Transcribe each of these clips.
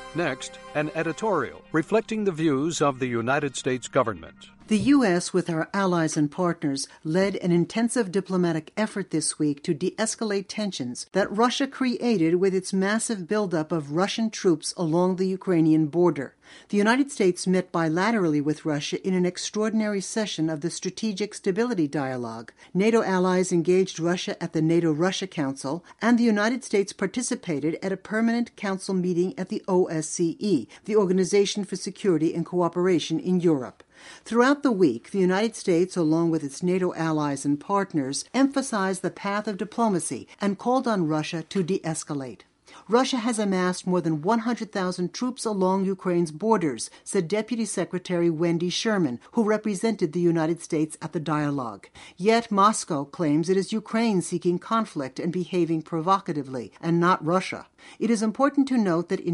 Next, an editorial reflecting the views of the United States government. The U.S., with our allies and partners, led an intensive diplomatic effort this week to de-escalate tensions that Russia created with its massive buildup of Russian troops along the Ukrainian border. The United States met bilaterally with Russia in an extraordinary session of the Strategic Stability Dialogue. NATO allies engaged Russia at the NATO-Russia Council, and the United States participated at a permanent council meeting at the OSCE, the Organization for Security and Cooperation in Europe. Throughout the week, the United States, along with its NATO allies and partners, emphasized the path of diplomacy and called on Russia to de-escalate. Russia has amassed more than 100,000 troops along Ukraine's borders, said Deputy Secretary Wendy Sherman, who represented the United States at the dialogue. Yet Moscow claims it is Ukraine seeking conflict and behaving provocatively, and not Russia. It is important to note that in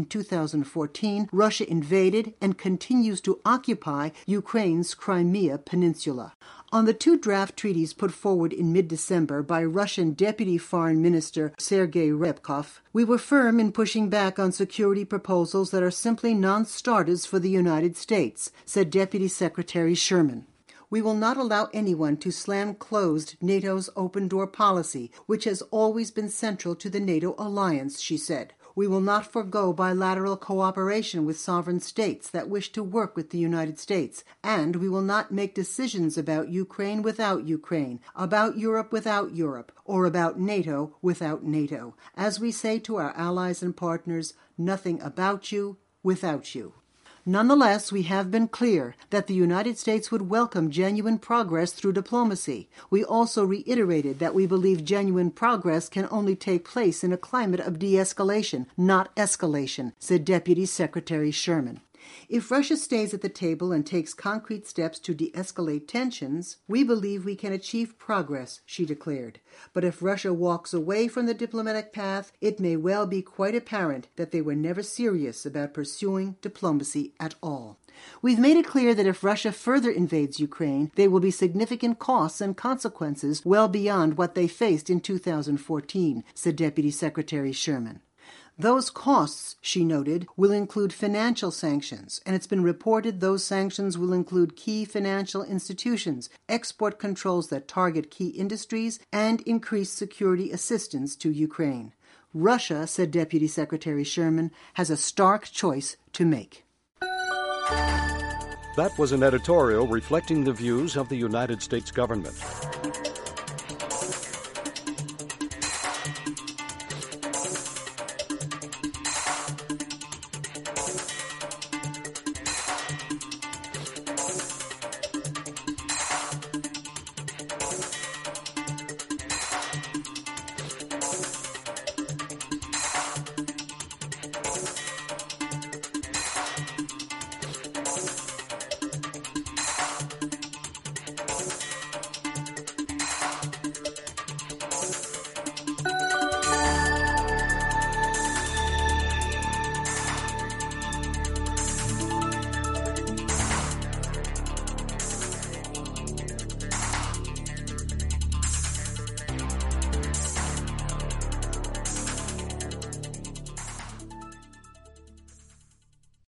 2014, Russia invaded and continues to occupy Ukraine's Crimea Peninsula. On the two draft treaties put forward in mid-December by Russian Deputy Foreign Minister Sergei Ryabkov, we were firm in pushing back on security proposals that are simply non-starters for the United States, said Deputy Secretary Sherman. We will not allow anyone to slam closed NATO's open-door policy, which has always been central to the NATO alliance, she said. We will not forego bilateral cooperation with sovereign states that wish to work with the United States, and we will not make decisions about Ukraine without Ukraine, about Europe without Europe, or about NATO without NATO. As we say to our allies and partners, nothing about you without you. Nonetheless, we have been clear that the United States would welcome genuine progress through diplomacy. We also reiterated that we believe genuine progress can only take place in a climate of de-escalation, not escalation, said Deputy Secretary Sherman. If Russia stays at the table and takes concrete steps to de-escalate tensions, we believe we can achieve progress, she declared. But if Russia walks away from the diplomatic path, it may well be quite apparent that they were never serious about pursuing diplomacy at all. We've made it clear that if Russia further invades Ukraine, there will be significant costs and consequences well beyond what they faced in 2014, said Deputy Secretary Sherman. Those costs, she noted, will include financial sanctions, and it's been reported those sanctions will include key financial institutions, export controls that target key industries, and increased security assistance to Ukraine. Russia, said Deputy Secretary Sherman, has a stark choice to make. That was an editorial reflecting the views of the United States government.